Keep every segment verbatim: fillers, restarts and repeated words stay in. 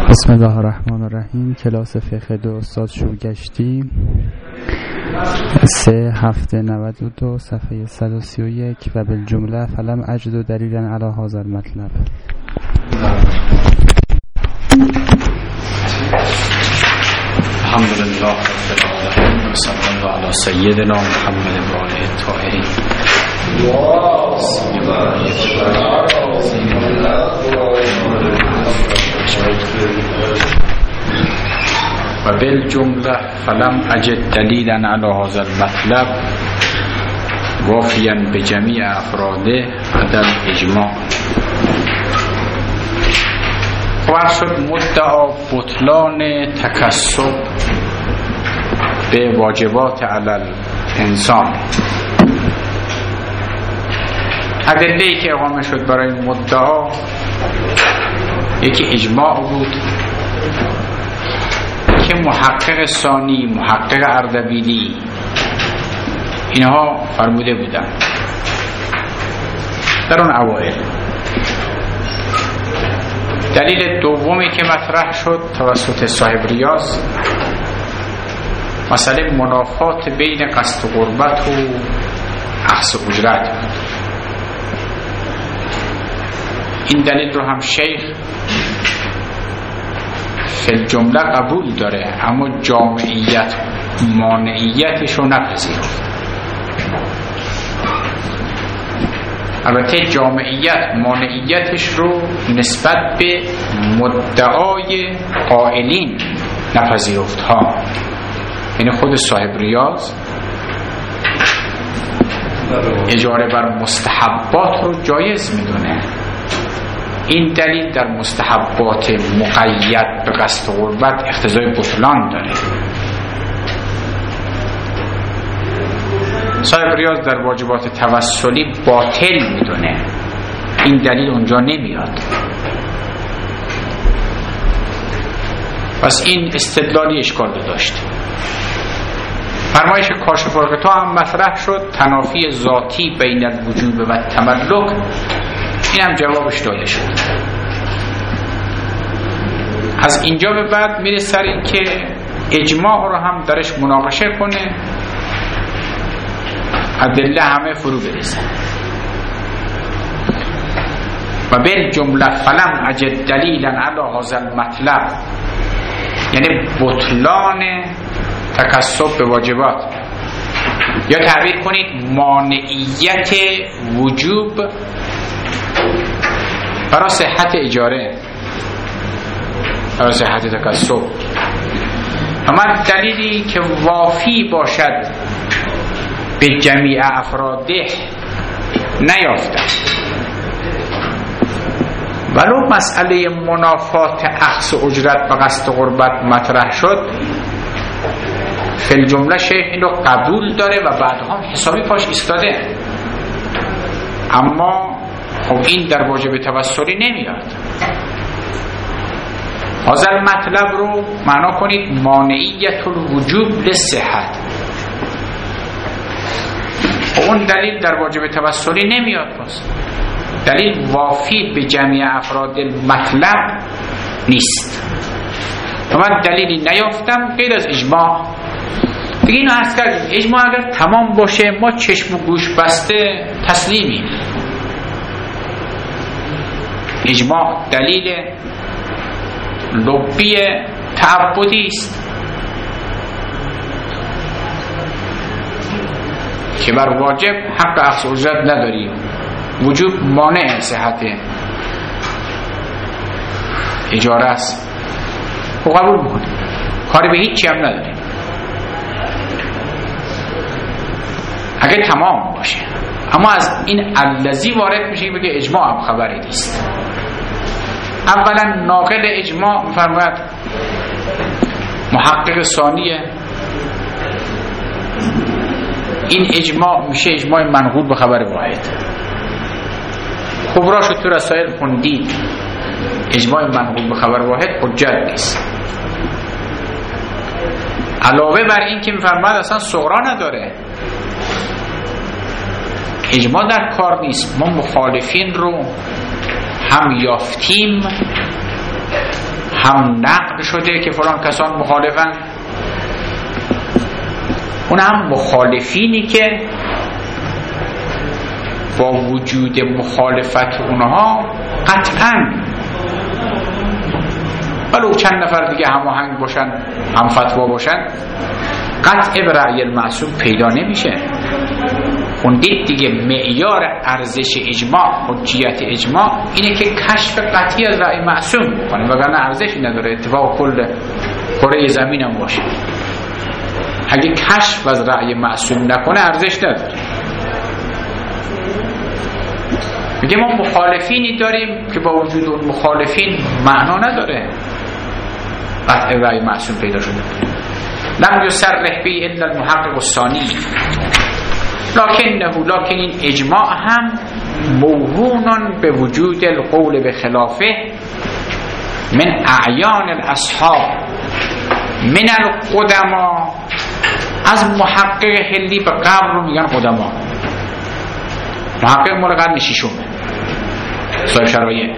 بسم الله الرحمن الرحیم. کلاس فقه دو استاد شورگشتی، سه هفته نود و دو صفحه صد و سی و یک. و بالجمله فلم اجد دلیلا علی هذا المطلب. الحمدلله رب العالمین و صلی الله علی سیدنا محمد و آله الطاهرین. و بالجمله فلم اجد دلیلا علی هذا المطلب وافیا بجمیع افراده عدم اجماع. خبر شد مدعا بطلان تکسب به واجبات علی الانسان. ادله‌ای که اقامه شد برای مدعا یکی اجماع بود که محقق ثانی، محقق اردبیلی اینها فرموده بودن در اون اوائل. دلیل دومی که مطرح شد توسط صاحب ریاض مسئله منافات بین قصد و قربت و اخذ اجرت بود. این دلیل رو هم شیخ فی الجمله قبول داره، اما جامعیت مانعیتش رو نپذیرفت. البته جامعیت مانعیتش رو نسبت به مدعای قائلین نپذیرفت ها، یعنی خود صاحب ریاض اجاره بر مستحبات رو جایز میدونه. این دلیل در مستحبات مقید به قصد و قربت اقتضای بطلان داره. صاحب ریاض در واجبات توسلی باطل میدونه، این دلیل اونجا نمیاد. پس این استدلالی اشکال داشت. فرمایش کاشف الغطا هم مطرح شد، تنافی ذاتی بین الوجوب و تملک، این هم جوابش داده شد. از اینجا به بعد میره سر این که اجماع رو هم درش مناقشه کنه، ادله همه فرو بریزن. و بالجمله فلم اجد دلیلا علی هذا المطلب، یعنی بطلان تکسب به واجبات، یا تعبیر کنید مانعیت وجوب برای صحت اجاره، برای صحت تکسب. اما دلیلی که وافی باشد به جمیع افراده نیافتم. ولو مسئله منافات اخذ اجرت و قصد قربت مطرح شد، فی الجمله شیخ این رو قبول داره و بعدها حسابی پاش ایستاده، اما خب این در واجب توسلی نمیاد. هذا مطلب رو معنا کنید مانعیت الوجوب للصحت. اون دلیل در واجب توسلی نمیاد، پس دلیل وافی به جمیع افراد مطلب نیست. من دلیلی نیافتم غیر از اجماع. دیگه اینو عرض کردیم، اجماع اگر تمام باشه ما چشم و گوش بسته تسلیمیم. اجماع دلیل لبی تعبدی است که بر واجب حق اخذ اجرت نداری، وجوب مانع صحت اجاره است، و قبول میکنیم، کاری به هیچی هم نداریم اگه تمام باشه. اما از این الذی وارد میشه بگه اجماع هم خبری نیست. اولا ناقل اجماع فرمود محقق ثانیه، این اجماع میشه اجماع منقول به خبر واحد. خب راشو تو رسائل خوندید، اجماع منقول به خبر واحد حجت نیست. علاوه بر این که میفرماد اصلا صغرا نداره، اجماع در کار نیست. ما مخالفین رو هم یافتیم هم نقل شده که فلان کسان مخالفن، اون هم مخالفینی که با وجود مخالفت اونها قطعاً ولو چند نفر دیگه هماهنگ باشن، هم فتوا باشن، قطع به رأی المعصوم پیدا نمیشه. خوندید دیگه معیار ارزش اجماع، حجیت اجماع اینه که کشف قطعی از رأی معصوم کنه، وگرنه ارزشی نداره. اتفاق کل کره زمین هم باشه، اگه کشف از رأی معصوم نکنه ارزش نداره. میگه ما مخالفینی داریم که با وجود اون مخالفین معنا نداره قطع رأی معصوم پیدا شده. لم یصرح به الا المحقق الثانی لکنه لکن این اجماع هم موهون به وجود القول به خلافه من اعیان الاصحاب من القدما. از محقق حلی به قبر رو میگن قدما، محقق مال قرن ششم صاحب شرایع،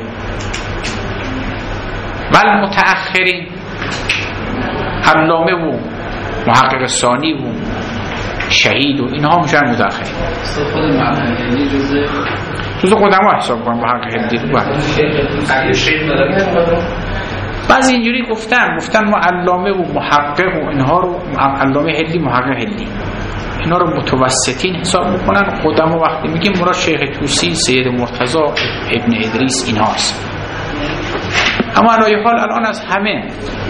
ول متأخرین علامه و محقق ثانی و شهید و اینها میشن متأخرین. خود محقق حلی جزء جزء قدما حساب کنم. محقق حلی بعضی اینجوری گفتن گفتن ما علامه و محقق و اینها رو، علامه حلی محقق حلی اینا رو متوسطین حساب میکنن. قدما وقتی میگیم مراد شیخ طوسی، سید مرتضی، ابن ادریس اینهاست. اما علایه حال الان از همه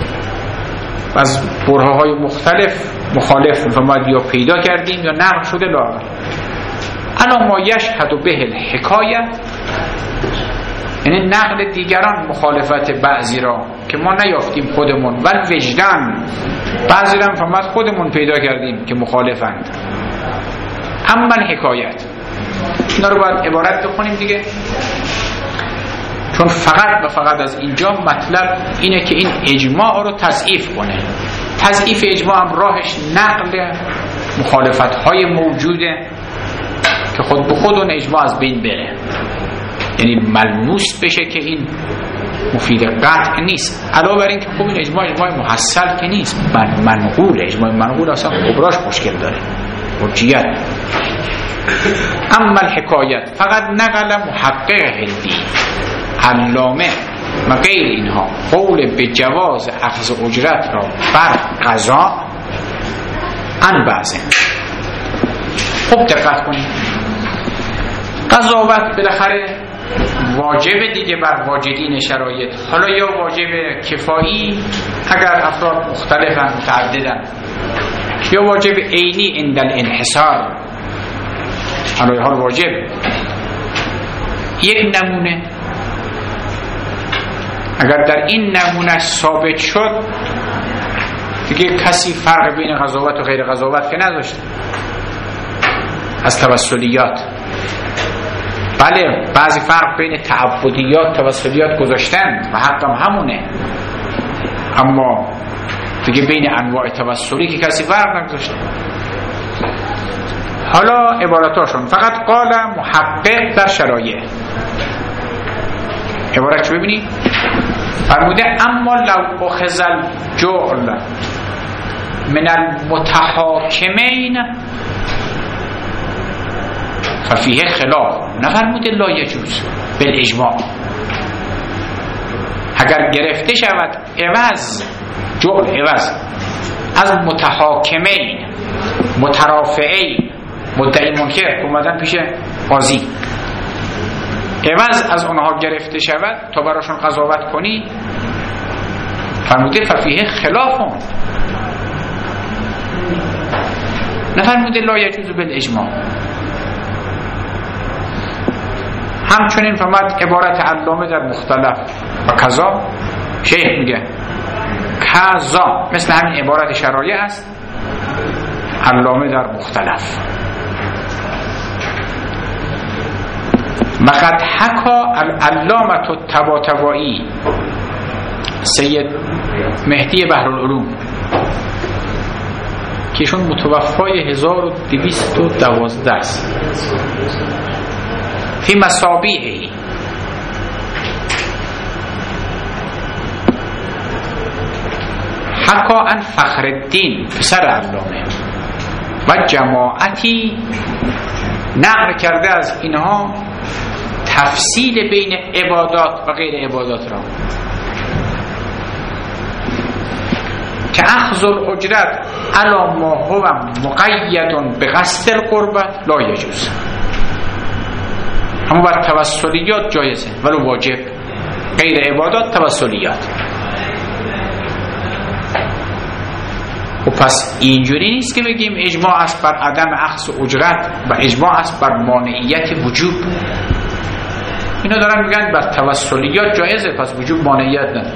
از برهه‌های مختلف مخالف فرماد یا پیدا کردیم یا نقل شده لاغر. الا ما یشهد به الحکایت، یعنی نقل دیگران مخالفت بعضی را که ما نیافتیم خودمون، ول وجدان بعضی را فرماد خودمون پیدا کردیم که مخالفند. اما الحکایت اینا رو باید عبارت بخونیم دیگه، چون فقط و فقط از اینجا مطلب اینه که این اجماع رو تضعیف کنه. تضعیف اجماع هم راهش نقل مخالفت های موجوده که خود به خود اون اجماع از بین بره، یعنی ملموس بشه که این مفید قطع نیست. علاوه بر این که خب این اجماع اجماع محصل که نیست، من منقول اجماع منقول اصلا کبراش مشکل داره، حجیت. اما الحکایت فقط نقل محقق حلی، علامه و غیر اینها قول به جواز اخذ اجرت را بر قضا ان بعضه. خوب دقت کنید، قضاوت بالاخره واجب دیگه بر واجدین شرایط، حالا یا واجب کفایی اگر افراد مختلفن متعددن، یا واجب عینی عند الانحصار. حالا حال واجب یک نمونه اگر در این نمونه ثابت شد دیگه کسی فرق بین قضاوت و غیر قضاوت که نداشته. از توسلیات بله بعضی فرق بین تعبدیات توسلیات گذاشتن و حقم همونه، اما دیگه بین انواع توسلی که کسی فرق نگذاشته. حالا عبارتاشون فقط قال محقق در شرایع. عبارت چه ببینید؟ فرموده اما لو اخذ الجعل من المتحاکمین ففیه خلاف. نفرموده لا یجوز بالاجماع. اگر گرفته شود عوض، جعل عوض از متحاکمین مترافعین مدعی منکر اومدن پیش قاضی، عوض از اونها گرفته شود تا براشون قضاوت کنی، فرموده ففیه خلافون. نفرموده لا یجوز بالاجماع. همچنین فرمود عبارت علامه در مختلف و قضا، شیخ میگه قضا مثل همین عبارت شرایع است، علامه در مختلف. وقد حکا العلامة الطباطبایی سید مهدی بحرالعلوم که ایشون متوفای هزار و دویست و دوازده است، فی مصابیحی حکا ان فخر الدین پسر علامه و جماعتی نقل کرده از اینها تفصیل بین عبادات و غیر عبادات را که اخذ الاجرت علی ما هو مقید به قصد القربت لا یجوز. اما بر توسلیات جایزه ولو واجب، غیر عبادات توسلیات. و پس اینجوری نیست که بگیم اجماع است بر عدم اخذ اجرت و اجماع است بر مانعیت وجوب. اینا دارن میگن بر توسلیات جایزه پس وجوب مانعیت نداره.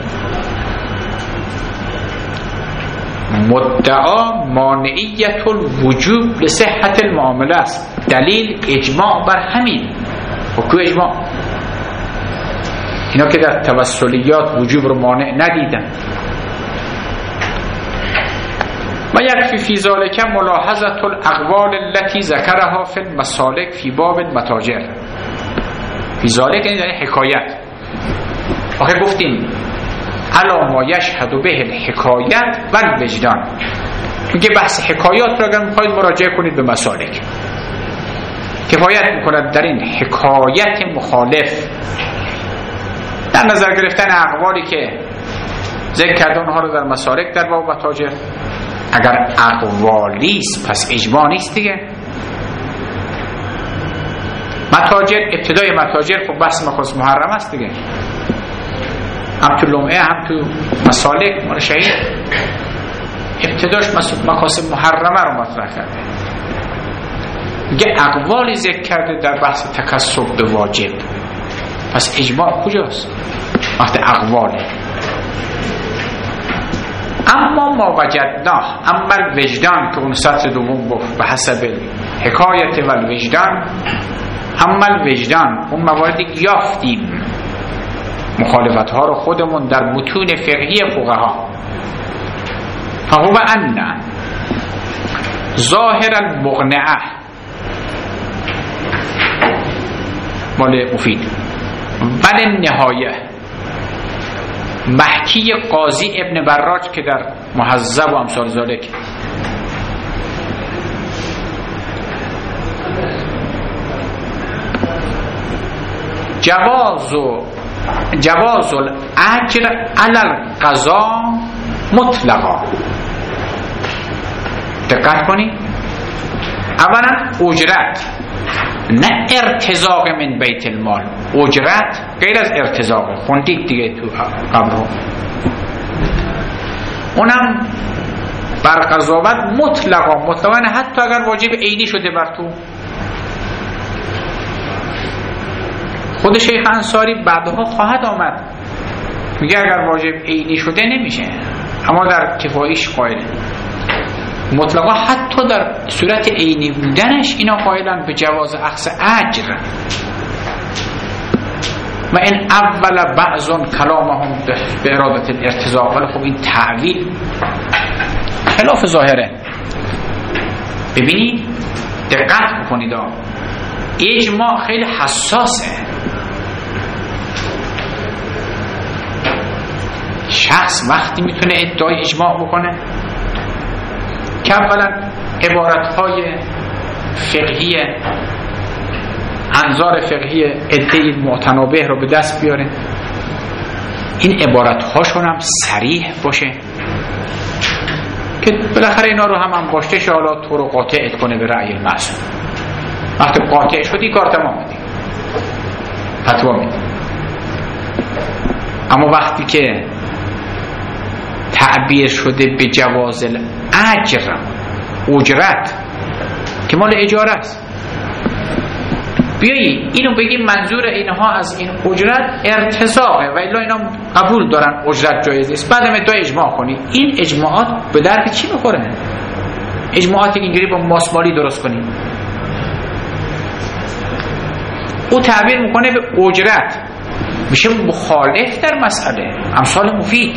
مدعا مانعیت الوجوب لصحت المعامله است. دلیل اجماع بر همین. و کو اجماع؟ اینا که در توسلیات وجوب رو مانع ندیدن. و یکفی فی ذالک ملاحظه الاقوال التي ذکرها فی المسالک فی باب المتاجر. فی ذالک یعنی حکایت. آخه گفتیم علا ما یشهد به الحکایت و الوجدان. میگه بحث حکایات رو اگر میخواید مراجعه کنید به مسالک. کفایت میکند در این حکایت مخالف در نظر گرفتن اقوالی که ذکر کرده اونها رو در مسالک در باب متاجر. اگر اقوالیست پس اجماع نیست دیگه. متاجر ابتدای متاجر خب بحث مخصوص محرم است دیگه، هم تو لمعه هم تو مسالک مال شهید ابتداش مقاصد محرمه رو مطرح کرده. میگه اقوالی ذکر کرده در بحث تکسب به واجب، پس اجماع کجاست وقت اقواله؟ اما ما وجدناه، اما الوجدان که اون سطر دوم گفت به حسب حکایت و الوجدان، اما الوجدان اون مواردی یافتیم مخالفت ها رو خودمون در متون فقهی فقها. فهو ان ظاهر المقنعه مال مفید بل نهایه محکی قاضی ابن براج که در مهذب و امثال ذالک جواز و جواز الاجر علی القضا مطلقا. دقت کنید، اولا اجرت نه ارتزاق من بیت المال، اجرت غیر از ارتزاق. خوندید دیگه تو قبل اونم بر قضاوت مطلقا، مطلقا حتی اگر واجب عینی شده بر تو. خود شیخ انصاری بعدها خواهد آمد میگه اگر واجب عینی شده نمیشه، اما در کفاییش قائله. مطلقا حتی در صورت عینی بودنش اینا قائلن به جواز اخذ اجر. و این اول بعضون کلامهم به ارادت الارتزاق، ولی خب این تعویل خلاف ظاهره. ببینید دقت بکنید، اجماع خیلی حساسه. شخص وقتی میتونه ادعای اجماع بکنه که اولا عبارتهای فقهی انظار فقهی ادعای متنابه رو به دست بیاره، این عبارتهاشون هم صریح باشه که بالاخره اینا رو هم انباشته شه، حالا تو رو قاطع کنه به رأی المعصوم. وقتی قاطع شدی کار تمام میدی، فتوا میدی. اما وقتی که تعبیر شده به جواز الاجر، اجرت که مال اجاره است، بیایی اینو بگیم منظور اینها از این اجرت ارتزاقه و الا اینا قبول دارن اجرت جایز است، بعدم ادعای اجماع کنید. این اجماعات به درد چی میخوره؟ اجماعاتی که اینجوری با ماسمالی درست کنید. او تعبیر میکنه به اجرت، میشه مخالف در مسئله. امثال مفید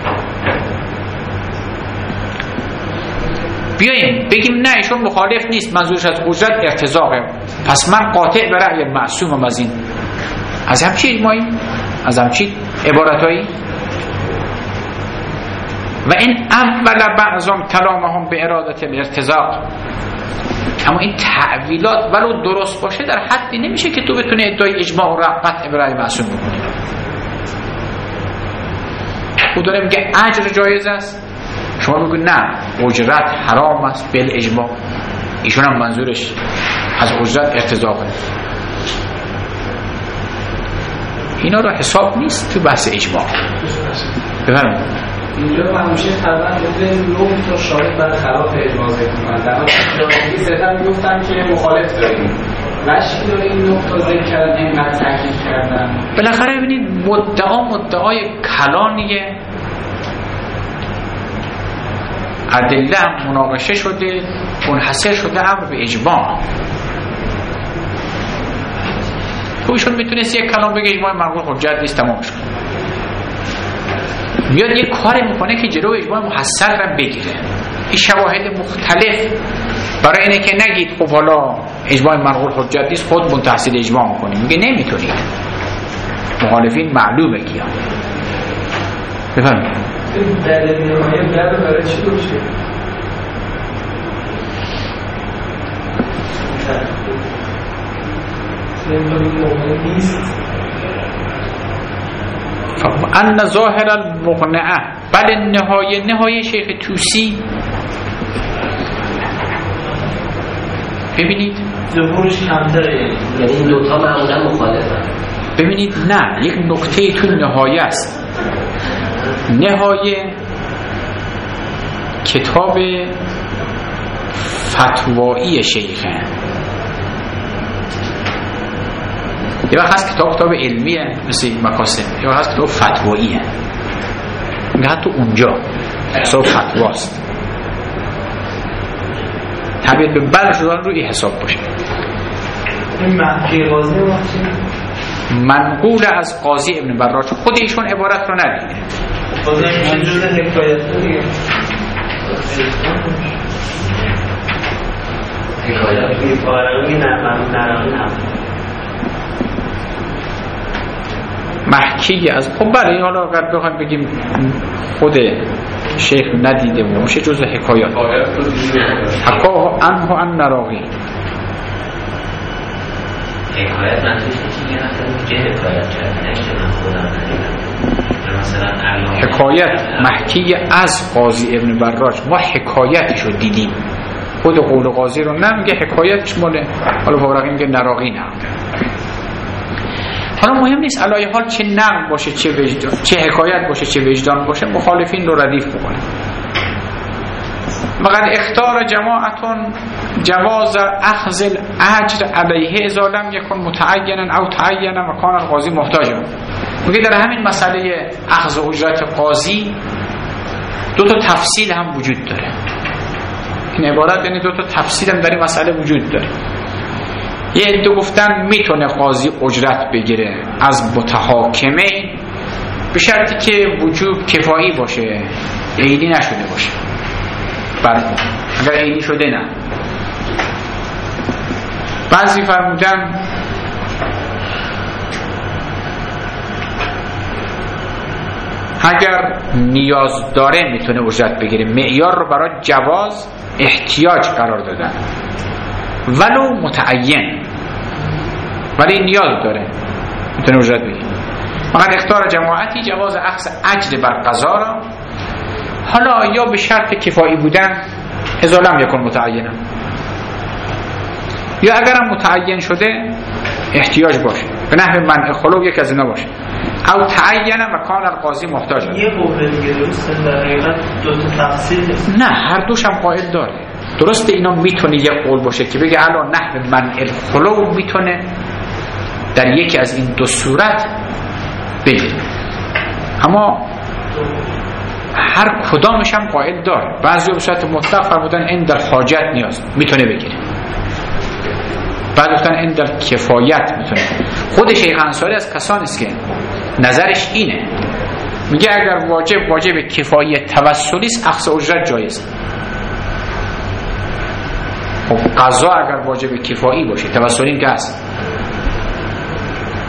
بیاییم بگیم نه ایشون مخالف نیست، منظورش از اجرت ارتزاقه، پس من قاطع به رأی معصومم از این. از همچی اجماعی، از همچی عبارتایی. و این اول بعضم کلامهم به ارادت الارتزاق. اما این تعویلات ولو درست باشه در حدی نمیشه که تو بتونه ادعای اجماع و قطع برای معصوم بکنی. او داره میگه اجر جایز است، شما میگه نه اجرت حرام است بل اجماع. ایشون هم منظورش از اجرت ارتضا کنه. اینا رو حساب نیست تو بحث اجماع. بفرمایید. اینجا همیشه طبعا جزء نه تا شاهد بر خلاف اجماع ذکر کنند. در حالی صرفا میگفتن که مخالف داریم. وشکی داره این نه تا ذکر کردن، اینقدر تاکید کردن. بالاخره ببینید مدعا مدعای کلانیه، ادله هم مناقشه شده، منحصر شده امر به اجماع. تویشون میتونست یک کلام بگه اجماع منقول حجت نیست، تمامش کنه. میاد یک کاری میکنه که جلو اجماع محصل را بگیره. این شواهد مختلف برای اینه که نگید خب حالا اجماع منقول حجت نیست، خود منتحصیل اجماع میکنیم. میگه نمیتونید، مخالفین معلومه کیا. بفرمایید. دلیل نهایی در برای چی باشه؟ ان ظاهر المقنعه بل نهایه نهایه شیخ توسی. ببینید ظهورش کمتره، یعنی این دوتا معمولا مخالفن. ببینید نه، یک نکته تو نهایه است. نهایه کتاب فتوایی شیخه. یه وقت هست کتاب کتاب علمیه مثل مکاسم، یه وقت هست کتاب فتواییه. میگه حتی اونجا حساب فتواست. تبیل به بل شدن روی حساب باشه. این محکی قاضی باشه؟ منقول از قاضی ابن براج. خود ایشون عبارت رو ندیده. قاضی میشه جز حکایت دیگه. حکایت دیگه بارمی نرمی محکی از خب برای حالا اگر بخوایم بگیم خود شیخ ندیده و میشه جز حکایات. حکا انه ان نراقی حکایت منطوش چیزی نفتر که حکایت کرد نشته من خودم ندیدم. مثلا حکایت محکی از قاضی ابن براج، ما حکایتش رو دیدیم، خود قول قاضی رو نمیگه، حکایتش ماله حالا فورقی میگه نراقی نقده. حالا مهم نیست علایه حال چه نقل باشه چه وجدان، چه حکایت باشه چه وجدان باشه، مخالفین رو ردیف بکنه. مقد اختار جماعتون جواز اخذ الاجر علیه اذا لم یکن متعینا او تعینا و کان القاضی محتاجا. میگه در همین مسئله اخذ اجرت قاضی دو تا تفصیل هم وجود داره. این عبارت یعنی دو تا تفصیل هم در این مسئله وجود داره. یه عده گفتن میتونه قاضی اجرت بگیره از متحاکمه به شرطی که وجوب کفایی باشه، عینی نشده باشه. بله اگر عینی شده نه. بعضی فرمودن اگر نیاز داره میتونه اجرت بگیره. معیار رو برای جواز احتیاج قرار دادن ولو متعین، ولی نیاز داره میتونه اجرت بگیره. مگر اختار جماعتی جواز اخذ اجر بر قضا را، حالا یا به شرط کفایی بودن اذا لم یکن متعینا، یا اگرم متعین شده احتیاج باشه به نحو منع خلو یک از اینا باشه، او تعین و کان القاضی محتاج. یه قول دیگه درسته در حقیقت دو تا تفصیل نه، هر دوش هم قائل داره. درسته اینا میتونه یک قول باشه که بگه علا نحو منع الخلو میتونه در یکی از این دو صورت بگه، اما هر کدامش هم قائل داره. بعضی به صورت مطلق فرمودن این در حاجت نیاز میتونه بگیره، بعد گفتن این در کفایت میتونه. خود شیخ انصاری از کسانی است که نظرش اینه، میگه اگر واجب واجب کفایت توسلی است اخذ اجرت جایز. خب قضا اگر واجب کفایی باشه توسلی که هست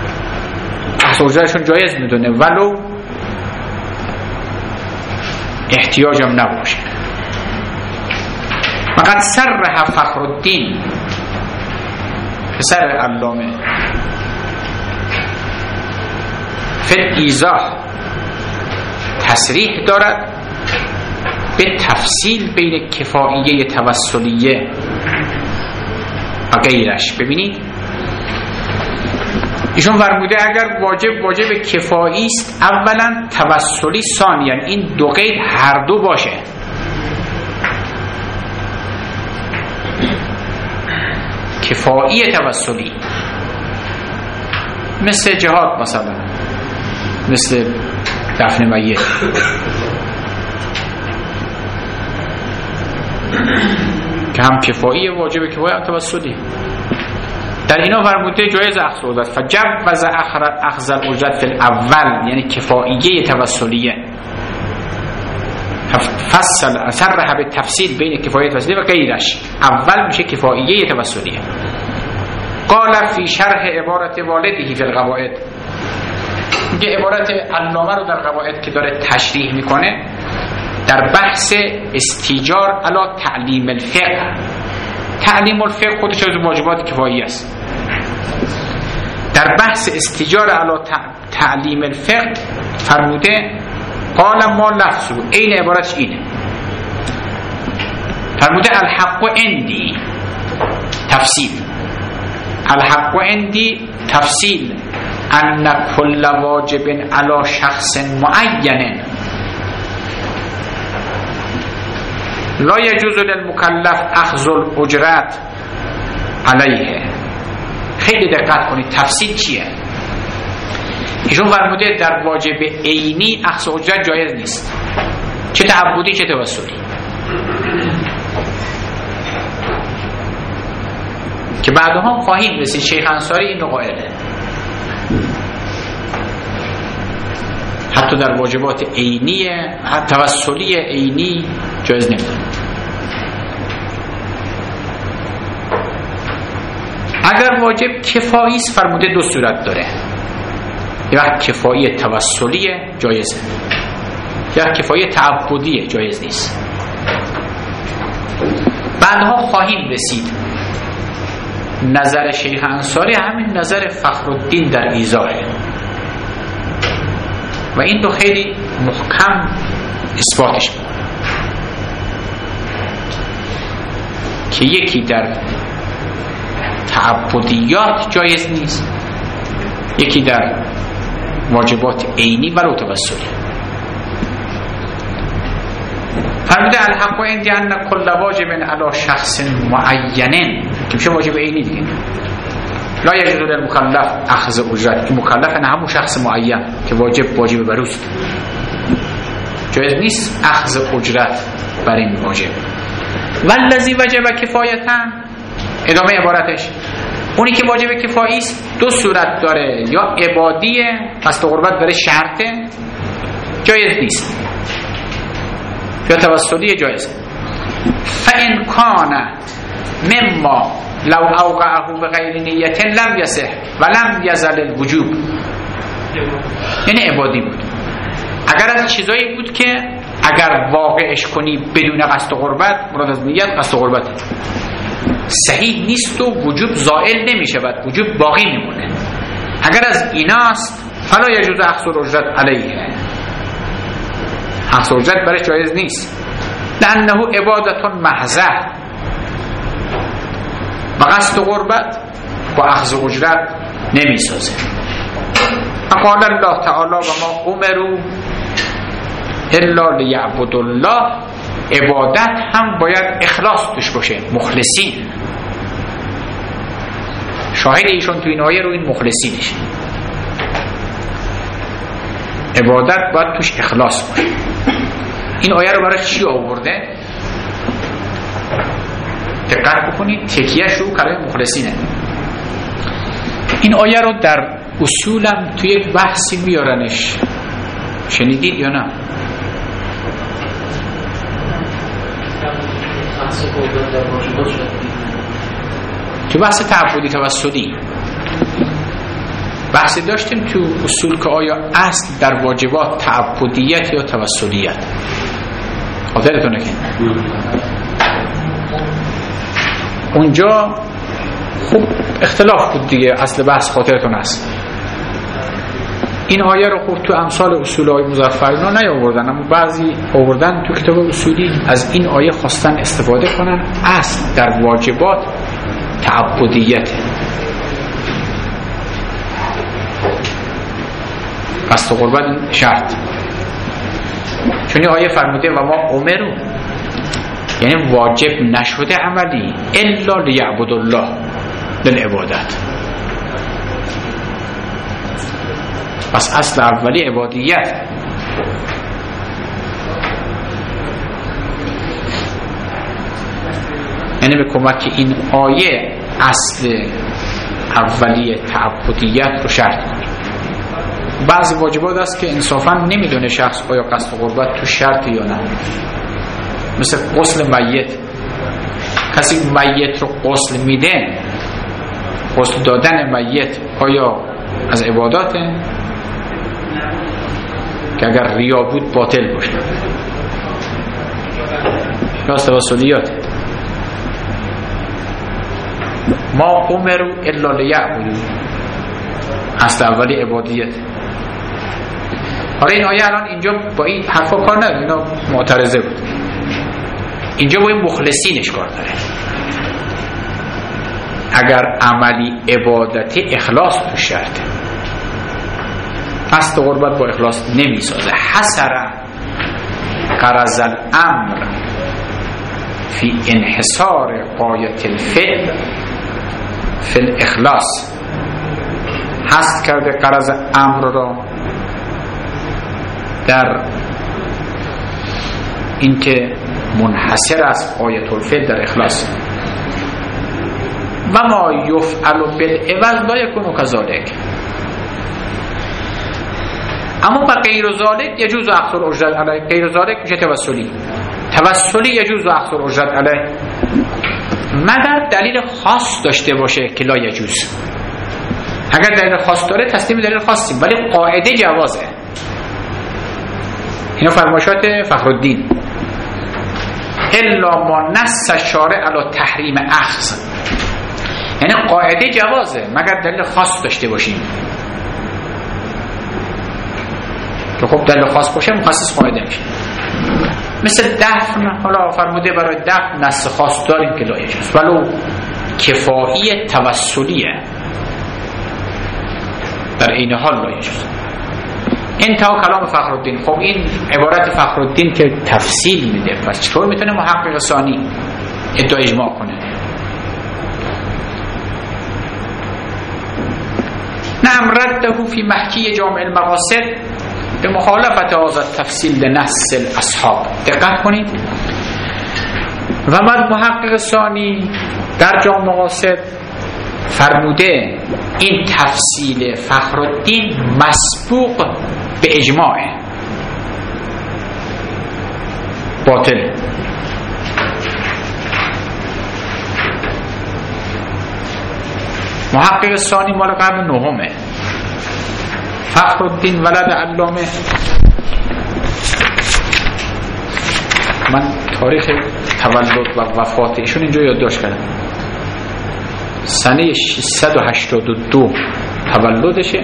اخذ اجرتشون جایز میدونه ولو احتیاجم نباشه. فقط صرح فخرالدین پسر علامه فی الایضاح تصریح دارد به تفصیل بین کفاییه توسلیه و غیرش. ببینید ایشون فرموده اگر واجب واجب کفایی است اولا توسلی، ثانیا این دو قید هر دو باشه. کفایی توسلی مثل جهاد مثلا، مثل دفن میت، که هم کفایی واجب کفایی هم توسلی. در اینا فرموده جایز اخذ اجرت، فجوز اخذ الاجرت فی الاول یعنی کفاییه توسلیه، فصل صرح به تفصیل بین کفاییه توسلیه و غیرش. اول میشه کفاییه توسلیه. قال فی شرح عبارت والده فی القواعد، میگه عبارت علامه رو در قواعد که داره تشریح میکنه در بحث استیجار علی تعلیم الفقه. تعلیم الفقه خودش از واجبات کفایی است. در بحث استیجار علی تعلیم الفقه فرموده قال ما لفظو، این عبارتش اینه، فرموده الحق عندی تفصیل، الحق عندی تفصیل ان کل واجب علی شخص معین لا یجوز للمکلف اخذ الاجرت علیه. خیلی دقت کنید تفصیل چیه. ایشون فرموده در واجب عینی اخذ اجرت جایز نیست، چه تعبدی چه توسلی، که بعدها خواهیم رسید. شیخ انصاری این رو قائله، حتی در واجبات عینی توسلی عینی جایز نمیدونه. اگر واجب کفایی است فرموده دو صورت داره، یه وقت کفایی توسلیه جایزه، یه وقت کفایی تعبدیه جایز نیست. بعدها خواهیم رسید. نظر شیخ انصاری همین نظر فخرالدین در ایضاحه و این دو خیلی محکم اثباتش بود که یکی در تعبدیات جایز نیست، یکی در واجبات عینی ولو توسلی. فرموده الحق عندی ان کل واجب علی شخص معین که میشه واجب عینی دیگه، لا یجوز للمکلف اخذ اجرت، که مکلف نه همون شخص معین که واجب واجب بروست، جایز نیست اخذ اجرت بر این واجب. والذی وجب کفایتا، ادامه عبارتش، اونی که واجب کفایی است دو صورت داره، یا عبادیه قصد قربت داره شرطه جایز نیست، یا توسلی جایزه. فان کان مما لو اوقعه بغیر نیت لم یصح ولم یزل الوجوب، یعنی عبادی بود. اگر از چیزایی بود که اگر واقعش کنی بدون قصد قربت، مراد از نیت قصد قربت، صحیح نیست و وجوب زائل نمیشه، بعد وجوب باقی میمونه. اگر از ایناست فلا یجوز اخذ الاجرت علیه، اخذ اجرت برش جایز نیست، لانه عبادت محضه و قصد قربت با اخذ اجرت نمیسازه. قال الله تعالی و ما امروا الا لیعبدوا الله، عبادت هم باید اخلاص توش باشه، مخلصین. شاهد ایشون تو این آیه رو این مخلصینش، عبادت باید توش اخلاص باشه. این آیه رو برای چی آورده؟ دقت بکنید، تکیهش رو کلمه مخلصینه. این آیه رو در اصولم توی یک بحثی میارنش، شنیدید یا نه؟ تو بحث تعبدی توسلی بحثی داشتیم تو اصول که آیا اصل در واجبات تعبدیت یا توسلیت. خاطرتونه که اونجا خوب اختلاف بود دیگه، اصل بحث خاطرتون است. این آیه رو خوب تو امثال اصولهای مظفر اینا نیاوردن، اما بعضی آوردن تو کتاب اصولی، از این آیه خواستن استفاده کنن. اصل در واجبات تعبدیته، قصد و قربت شرط. چون این آیه فرموده و ما امرو، یعنی واجب نشده عملی الا لیعبد الله للعبادت. پس اصل اولی عبادیت. یعنی به کمک این آیه اصل اولی تعبدیت رو شرط کنیم. بعضی واجبات است که انصافا نمیدونه شخص آیا قصد و قربت تو شرط یا نه، مثل غسل میت. کسی میت رو غسل میده، غسل دادن میت آیا از عباداته؟ که اگر ریا بود باطل باشه، یا از توسلیاته. ما امرو الا لیعبدوا، اصل اولی عبادیت. آره این آیه الان اینجا با این حرفا کار نداره، اینا معترضه بود. اینجا با این مخلصینش کار داره. اگر عملی عبادتی اخلاص تو شرطه، قصد و قربت با اخلاص نمی سازه. حسر غرض الامر فی انحصار غایت الفعل فی الاخلاص. حسد کرده غرض امر را در اینکه منحصر است غایت الفعل در اخلاص. و ما یفعل بالعوض لا یکون کذالک. اما با غیر ذالک یجوز اخذ الاجرت علیه. غیر ذالک میشه توسلی. توسلی یجوز اخذ الاجرت علیه مگر دلیل خاص داشته باشه که لا یجوز. اگر دلیل خاص داره تسلیم دلیل خاصی، ولی قاعده جوازه. اینا فرمایشات فخرالدین. الا ما نص شارع علی تحریم اخذ، یعنی قاعده جوازه مگر دلیل خاص داشته باشیم. که خب دلیل خاص باشه مخصص قاعده میشه. مثل دفن، حالا فرموده برای دفن نص خاص داریم که لا یجوز، ولو کفایی توسلیه، در این حال لا یجوز. انتها کلام فخرالدین. خب این عبارت فخرالدین که تفصیل میده، پس چطور میتونه محقق ثانی ادعای اجماع کنه؟ نعم رده فی محکی جامع المقاصد به مخالفت هذا تفصیل لنص الاصحاب. دقت کنید. و بعد محقق ثانی در جامع مقاصد فرموده این تفصیل فخرالدین مسبوق به اجماع باطل. محقق ثانی مال قرن نهمه، فخرالدین ولد علامه. من تاریخ تولد و وفات ایشون اینجا یادداشت کردم. سنه ششصد و هشتاد و دو تولدشه،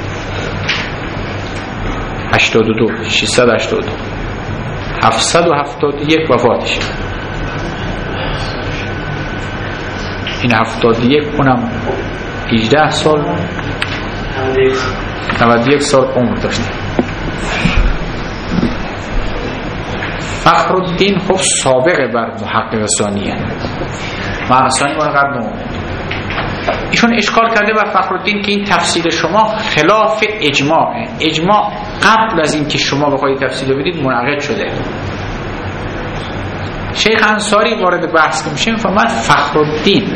هشتاد و دو ششصد و هشتاد و دو هفتصد و هفتاد و یک وفاتشه. این هفتاد و یک کنم هجده سال، نود و یک سال عمر داشته. فخرالدین خب سابقه بر محقق ثانیه، محقق ثانی مال قرن نهم. ایشون اشکال کرده بر فخرالدین که این تفسیر شما خلاف اجماعه. اجماع قبل از این که شما بخواید تفسیر بدید منعقد شده. شیخ انصاری وارد بحث که میشه میفهمد فخرالدین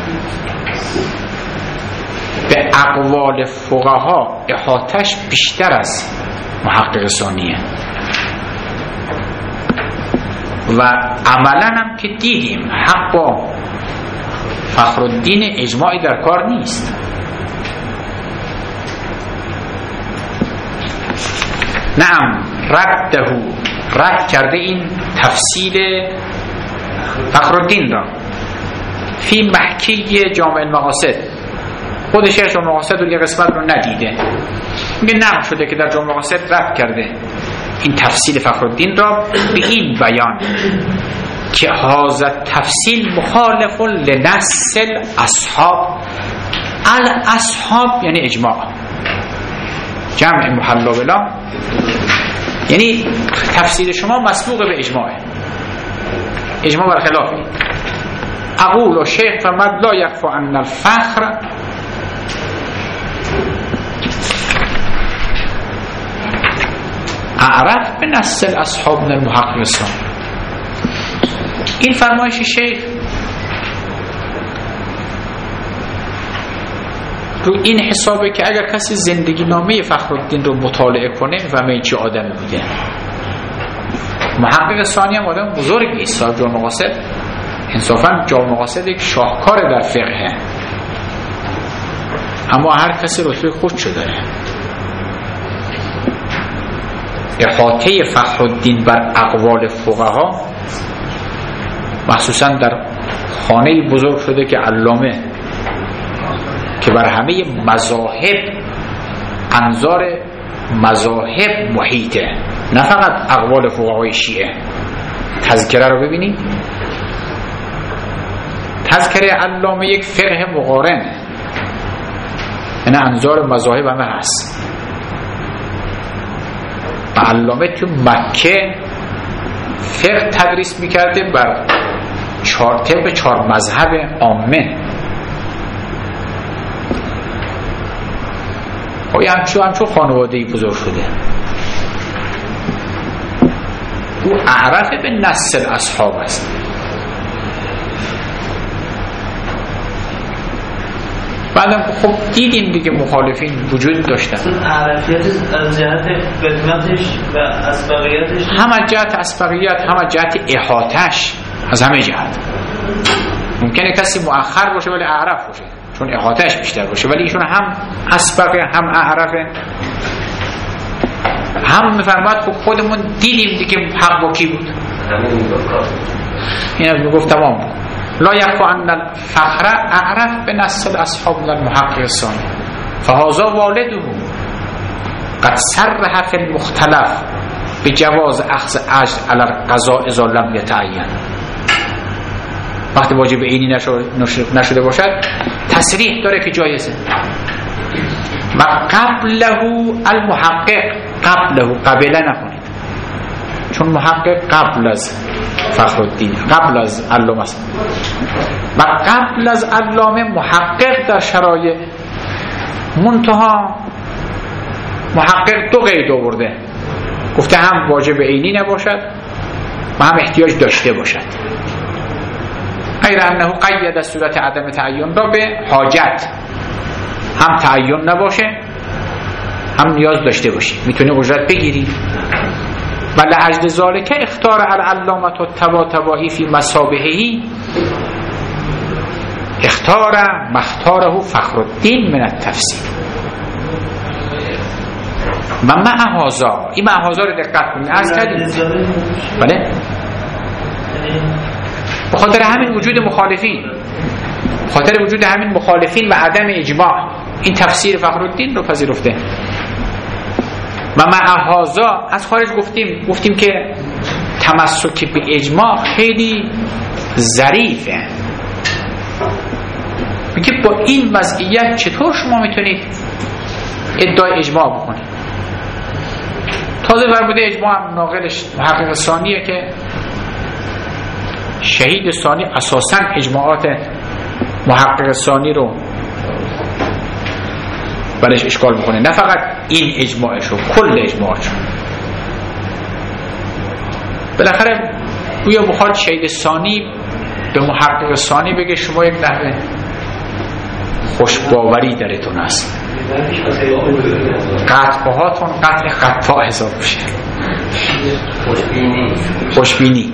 به اقوال فقها احاطش بیشتر از محقق ثانیه و عملا هم که دیدیم حق با فخرالدین اجماعی در کار نیست. نعم رده رد کرده این تفصیل فخرالدین را فی محکی جامع المقاصد. خود شیخ جامع المقاصد رو یه قسمت رو ندیده، میگه نقل شده که در جامع المقاصد رد کرده این تفصیل فخرالدین را به این بیان که هذا تفصیل مخالف لنص الاصحاب. الاصحاب یعنی اجماع، جمع محلا بلا، یعنی تفسیر شما مسبوق به اجماع، اجماع بر خلافی. اقول و شیخ فرمد لا یخفی ان الفخر اعرف به نص الاصحاب من المحقق الثانی. این فرمایش شیخ رو این حسابه که اگر کسی زندگی نامه فخرالدین رو مطالعه کنه میفهمه چه آدمی بوده. محقق ثانی هم آدم بزرگی است. صاحب جامع المقاصد انصافا جامع المقاصد یک شاهکار در فقه، اما هر کسی رتبه خودشو داره. احاطه فخرالدین بر اقوال فقها مخصوصا در خانه بزرگ شده که علامه که بر همه مذاهب انظار مذاهب محیطه، نه فقط اقوال فقهای شیعه. تذکره رو ببینید، تذکره علامه یک فقه مقارنه، یعنی انظار مذاهب همه هست. علامه تو مکه فقه تدریس میکرده بر چهار طبق چهار مذهب عامه. های همچو همچو خانوادهی بزرگ شده. او اعرف به نص الاصحاب است. بعدم خب دیدیم دیگه مخالفین وجود داشتن. اعرفیت از جهت قدمتش و اسبقیتش، هم از جهت اسبقیت هم از جهت احاطش، از همه جهت. ممکنه کسی مؤخر باشه ولی اعرف باشه چون احاطش بیشتر باشه، ولی ایشون هم اسبقه هم اعرفه. هم میفرماد خب خودمون دیدیم دیگه حق با کی بود. این از میگفت تمام بود. لا یخفی ان الفخر اعرف به نص الاصحاب المحقق الثانی فهذا والده قد صرح فی المختلف بجواز اخذ اجر علی القضاء اذا لم یتعین. وقتی واجب عینی نشده باشد تصریح داره که جایزه. و قبله المحقق، قبله قبله نکنید چون محقق قبل از فخرالدین، قبل از علامه است. و قبل از علامه محقق در شرایع منتها محقق دو قید آورده، گفته هم واجب عینی نباشد و هم احتیاج داشته باشد. غیر انه قید از صورت عدم تعین را به حاجت، هم تعین نباشه هم نیاز داشته باشی، میتونی اجرت بگیری. و لعجل ذالک اختار العلامة الطباطبایی فی مصابیحه اختار مختاره فخرالدین من التفسیر. و مع هذا، این مع هذا رو دقت کنید از کردیم بله به خاطر همین وجود مخالفین، به خاطر وجود همین مخالفین و عدم اجماع این تفسیر فخرالدین رو پذیرفته. و مع هذا از خارج گفتیم گفتیم که تمسک به اجماع خیلی ظریفه. میگه با این وضعیت چطور شما میتونید ادعای اجماع بکنید؟ تازه فرموده اجماع هم ناقلش محقق ثانیه که شهید ثانی اساساً اجماعات محقق ثانی رو برش اشکال میکنه، نه فقط این اجماعش رو، کل اجماعش. بالاخره گویا بخواد شهید ثانی به محقق ثانی بگه شما یک نحوه خوشباوری درتون است، قطعهاتون قطع قطع حساب میشه، خوشبینی.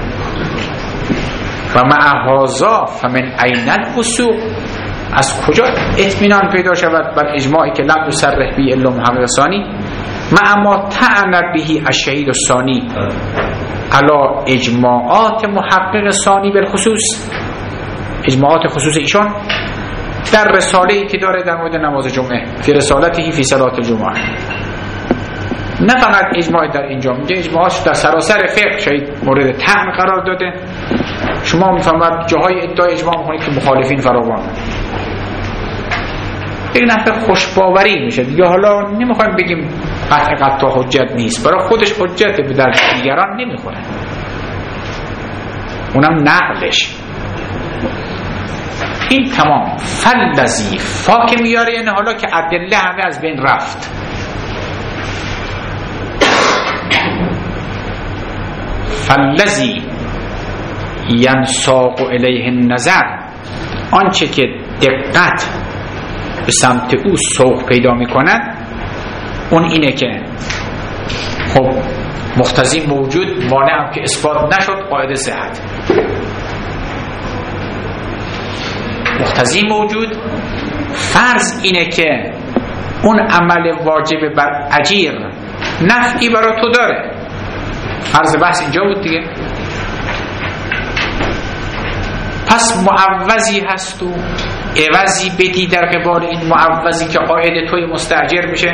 و مع هذا فمن عین الوثوق، از کجا اطمینان پیدا شود بر اجماعی که لم یصرح به الا محقق ثانی؟ مع ما طعن به الشهید الثانی علی اجماعات محقق ثانی بالخصوص، اجماعات خصوص ایشان در رساله ای که داره در مورد نماز جمعه، فی رسالته فی صلات الجمعه. نه فقط اجماع در اینجا، میگه اجماعات در سراسر فقه شاید مورد طعن قرار داده. شما میفهمید جاهای ادعای اجماع میکنید که مخالفین فراوان، یک نفع خوشباوری میشه دیگه. حالا نمیخوایم بگیم قطع قطع حجت نیست، برای خودش حجت، به در دیگران نمیخوره، اونم نقلش. این تمام. فلذی فا که میاره یعنی حالا که ادله همه از بین رفت. فلذی ینساق الیه النظر، آنچه که دقت به سمت او سوق پیدا میکنند اون اینه که خب مقتضی موجود، مانع هم که اثبات نشد، قاعده صحت. مقتضی موجود فرض اینه که اون عمل واجب بر اجیر نفعی برای تو داره. فرض بحث اینجا بود دیگه. پس معوضی هست و عوضی بدی در قبال این معوضی که قاعده توی مستاجر میشه.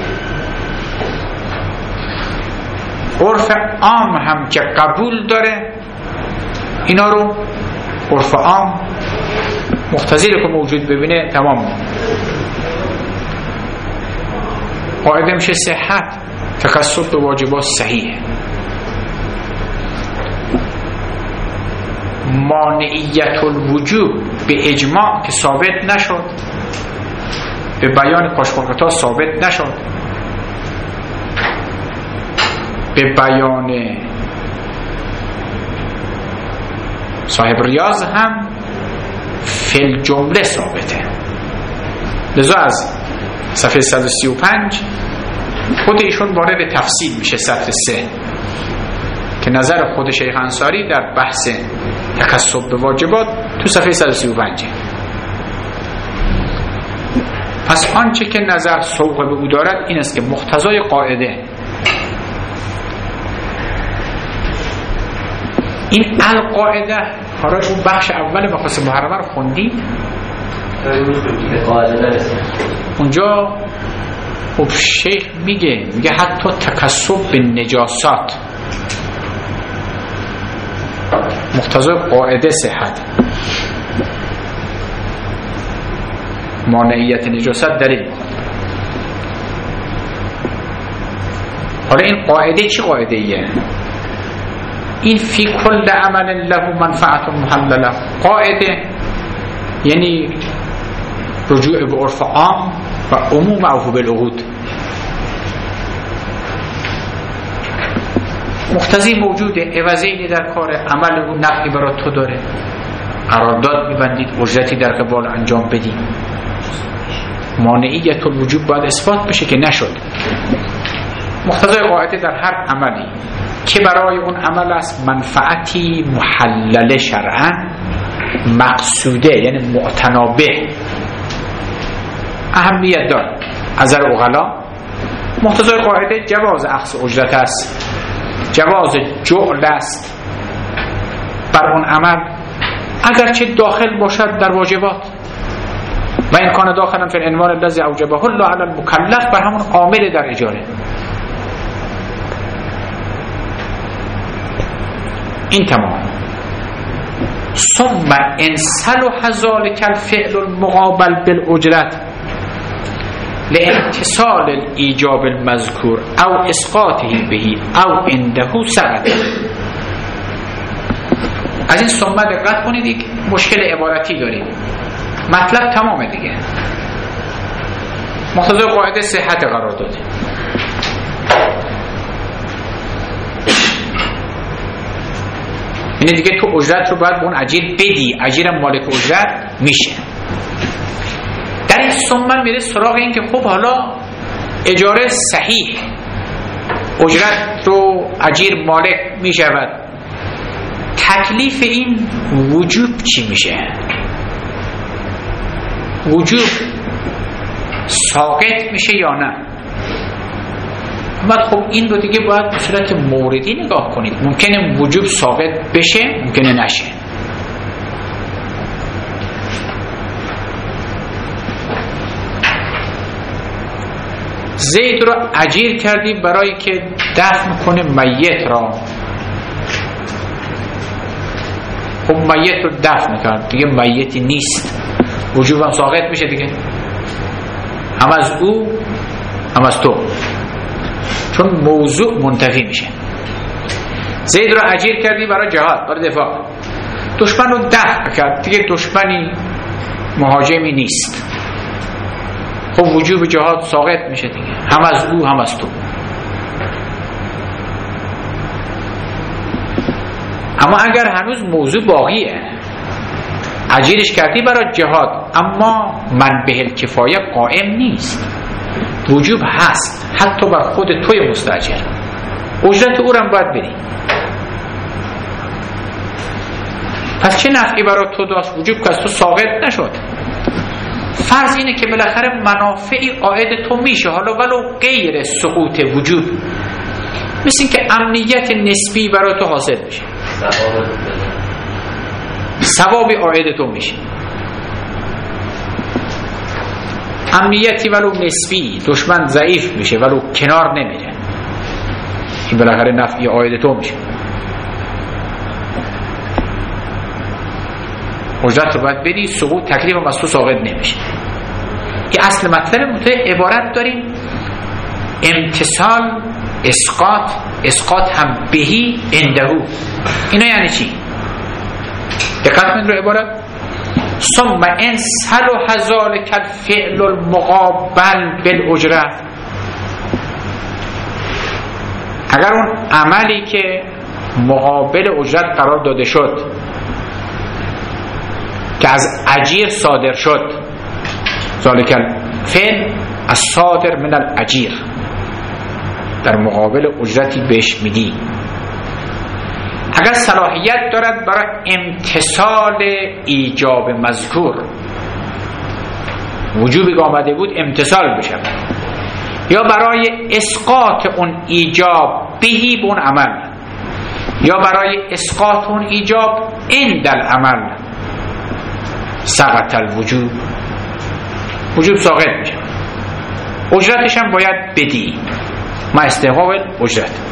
عرف عام هم که قبول داره اینا رو، عرف عام مقتضی که موجود ببینه تمام، قاعده میشه صحت، تکسب به واجبات صحیح. مانعیت الوجوب به اجماع که ثابت نشد، به بیان کاشفالقطاع ثابت نشد، به بیان صاحب ریاض هم فی الجمله ثابته. لذا از صفحه صد و سی و پنج خود ایشون وارد تفصیل میشه، سطر سه، که نظر خود شیخ انصاری در بحث تکسب به واجبات تو صفحه صد و سی و پنج. پس آنچه که نظر سوق به او دارد این است که مقتضای قاعده، این القاعده، حالا اون بخش اول مقاصد محرمه رو خوندید اونجا. خب شیخ میگه میگه حتی تکسب به نجاسات مقتضای قاعده صحت، مانعیت نجاست دلیل میخواد. حالا این قاعده چی قاعده ایه؟ این فی کل عمل له منفعت محلله. قاعده یعنی رجوع به عرف عام و عموم عفو بالعقود. مقتضی موجوده، عوضی در کار، عمل و نفعی برای تو داره، قرارداد میبندید، اجرتی در قبال انجام بدید. مانعیت الوجوب باید اثبات بشه که نشد. مقتضای قاعده در هر عملی که برای اون عمل است منفعتی محلله شرعاً مقصوده، یعنی معتنابه، اهمیت داره. از نظر عقلا مقتضای قاعده جواز اخذ اجرت است، جواز جعل است بر اون عمل اگرچه داخل باشد در واجبات. و این کان داخلا فی العنوان الذی اوجبه الله علی المکلف، بر همون عامل در اجاره. این تمام. ثم انصلح ذلک الفعل المقابل بالاجرت لامتصال الایجاب المذکور او اسقاطه بهی او عنده سقط. از این ثم دقت کنید، یک مشکل عبارتی داریم، مطلب تمامه دیگه. مقتضای قاعده صحت قرار داده. اینه دیگه تو اجرت رو باید به اون اجیر بدی، اجیرم مالک اجرت میشه. در این ثم میره سراغ این که خب حالا اجاره صحیح، اجرت رو اجیر مالک میشود، تکلیف این وجوب چی میشه؟ وجوب ساقط میشه یا نه؟ بعد خب این رو دیگه باید به صورت موردی نگاه کنید. ممکنه وجوب ثابت بشه، ممکنه نشه. زید رو اجیر کردی برای که دفن کنه میت را. خب میت رو دفن کرد، دیگه میتی نیست، وجوب هم ساقط میشه دیگه، هم از او هم از تو، چون موضوع منتفی میشه. زید رو اجیر کردی برای جهاد، برای دفاع. دشمن رو دفع کرد، دیگه دشمنی مهاجمی نیست، خب وجوب جهاد ساقط میشه دیگه، هم از او هم از تو. اما اگر هنوز موضوع باقیه، اجیرش کردی برای جهاد اما منبع الکفایه قائم نیست، وجوب هست حتی بر خود توی مستاجر، اجرت او رو باید بدی. پس چه نفعی برای تو داشت وجوب که از تو ساقط نشد؟ فرض اینه که بالاخره منافعی عائد تو میشه، حالا ولو غیر سقوط وجوب، مثل این که امنیت نسبی برای تو حاصل میشه، ثوابی عائد تو میشه، امنیتی ولو نسبی، دشمن ضعیف میشه ولو کنار نمیره، این بالاخره نفعی عائد تو میشه. اجرت رو باید بدی، سقوط تکلیف هم از تو ساقط نمیشه. این اصل مطلب متوجه عبارت داریم امتصال اسقاط، اسقاط هم بهی اندهو. اینا یعنی چی؟ دقت من رو عبارت ثم انسل و هزال کل فعل المقابل بالاجره. اگر اون عملی که مقابل اجرت قرار داده شد که از اجیر صادر شد، ذالک الفعل از صادر من الاجیر، در مقابل اجرتی بهش میدی، اگر صلاحیت دارد برای امتصال ایجاب مذکور، وجوبی که آمده بود امتصال بشه، یا برای اسقاط اون ایجاب بهی به اون عمل، یا برای اسقاط اون ایجاب عند العمل، سقط الوجوب، وجوب ساقط میشه، اجرتش هم باید بدی، ما استحقاق اجرت.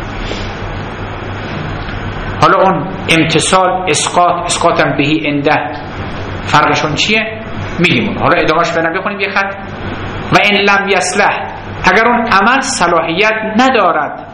حالا اون امتصال اسقاط، اسقاط هم بهی انده، فرقشون چیه؟ میگیم. حالا ادامهش برنم بخونیم یه خط. و ان لم یصلح، اگر اون عمل صلاحیت ندارد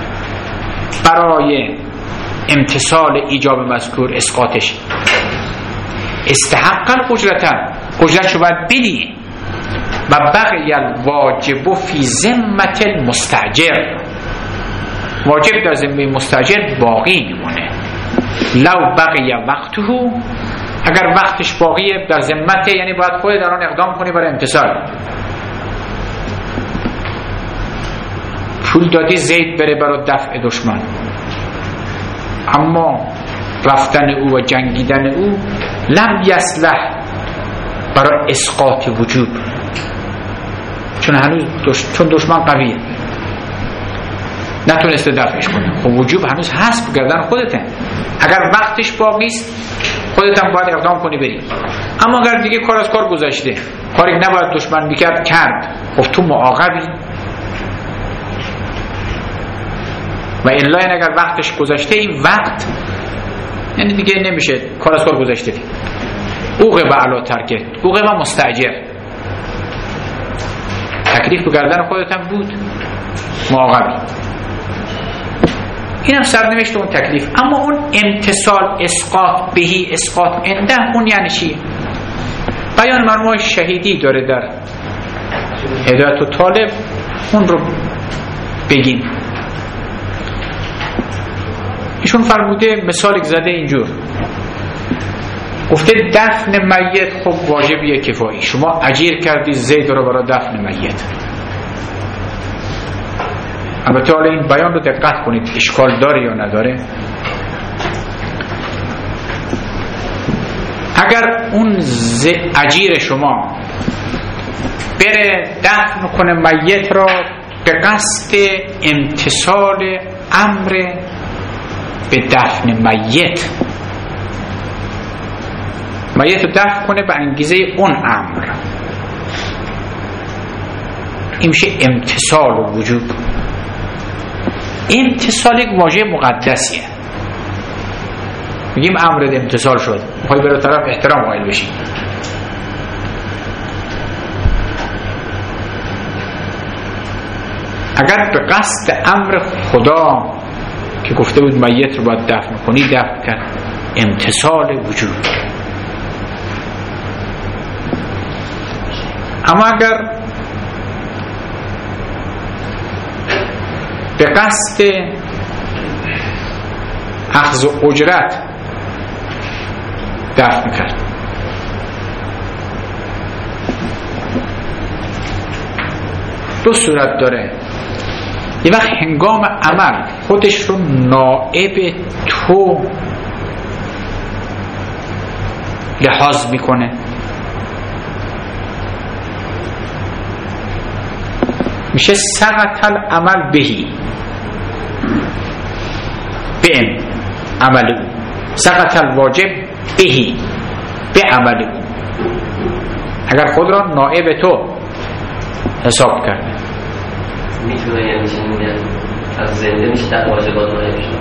برای امتصال ایجاب مذکور، اسقاطش، استحق الاجرت، اجرتشو باید بدی. و بقی الواجب فی ذمة المستاجر، واجب در ذمه مستاجر باقی میمونه. لو بقی وقته، اگر وقتش باقیه در ذمته، یعنی باید خود در آن اقدام کنی برای امتصال. پول دادی زید بره برای دفع دشمن، اما رفتن او و جنگیدن او لم یصلح برای اسقاط وجوب، چون هنوز دش... چون دشمن قویه نتونسته دفعش کنه، خب وجوب هنوز هست گردن خودته. اگر وقتش باقی است خودت هم باید اقدام کنی بری. اما اگر دیگه کار از کار گذشته، کاری نباید دشمن میکرد کرد، خب تو معاقبی. و الا اگر وقتش گذشته، این وقت یعنی دیگه نمیشه، کار از کار گذشته. اوقه به علا ترکه، اوقه به مستاجر، تکلیف به گردن خودت هم بود، معاقبی. این هم سرنوشت اون تکلیف. اما اون امتصال اسقاط بهی، اسقاط انده، اون یعنی چی؟ بیان مرموم شهیدی داره در هدایت الطالب، اون رو بگیم. ایشون فرموده، مثال زده اینجور، گفته دفن میت خب واجبیه کفایی، شما اجیر کردی زید رو برای دفن میت. البته حالا این بیان رو دقت کنید، اشکال داره یا نداره. اگر اون اجیر شما بره دفن کنه میت را به قصد امتثال امر به دفن میت، میت رو دفن کنه به انگیزه اون امر، این میشه امتثال و وجوب. امتثال یک واژه مقدسیه، میگیم امر امتثال شد، پای برای طرف احترام قائل بشیم. اگر به قصد امر خدا که گفته بود میت رو باید دفن کنی دفن کرد، امتثال وجوب. اما اگر به قصد اخذ اجرت دفن کرد، دو صورت داره. یه وقت هنگام عمل خودش رو نائب تو لحاظ میکنه، میشه سقط العمل بهی، به این عمل او، سقط الواجب بهی، به عمل او. اگر خود را نائب تو حساب کرده میتونه یعنی چنین از زنده میشه در واجبات نائب شد.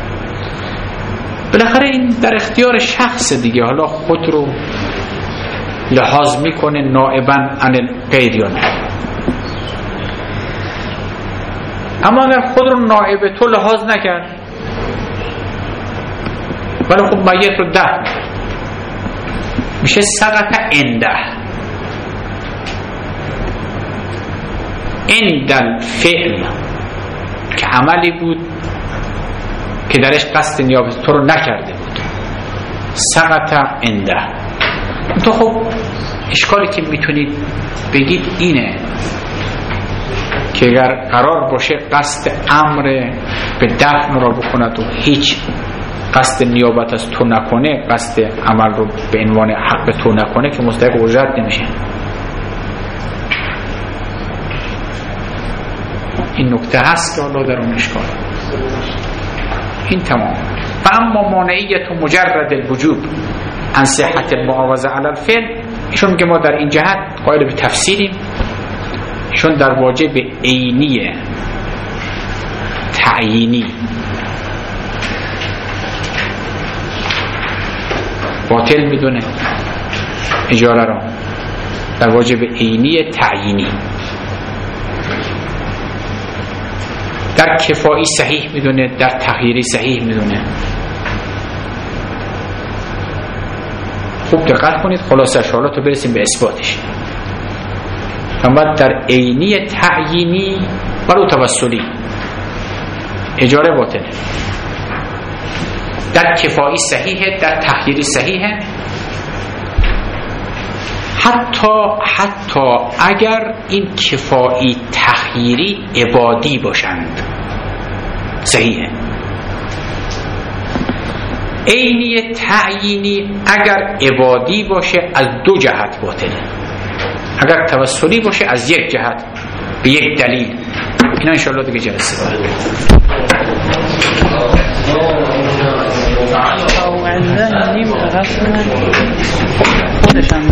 بالاخره این در اختیار شخص دیگه، حالا خود رو لحاظ میکنه نائبا عن الغیر یا نه. اما اگر خود رو نائب تو لحاظ نکرد ولی خب میت رو دفن کرد، میشه سقط انده، عند الفعل، که عملی بود که درش قصد نیابت تو رو نکرده بود، سقط انده. تو خب اشکالی که میتونید بگید اینه که اگر قرار باشه قصد امر به دفن را بکند و هیچ قصد نیابت از تو نکنه، قصد عمل رو به عنوان حق تو نکنه، که مستحق اجرت نمیشه. این نکته هست که الله در اون اشکال. این تمام. فاما مانعیت مجرد الوجوب عن صحت المعاوضه علی الفعل، چون که ما در این جهت قائل به تفسیریم، چون در واجب عینی تعیینی باطل میدونه اجاره را، در واجب عینی تعیینی. در کفایی صحیح میدونه، در تغییری صحیح میدونه. خوب دقت کنید، خلاصش حالا تو برسیم به اثباتش. اما در عینی تعیینی ولو توسلی اجاره باطله، در کفایی صحیحه، در تغییری صحیحه. حتی حتی اگر این کفایی تخییری عبادی باشند صحیحه. عینی تعیینی اگر عبادی باشه از دو جهت باطله، اگر توسلی باشه از یک جهت به یک دلیل. اینا انشاءالله دیگه جلسه بعد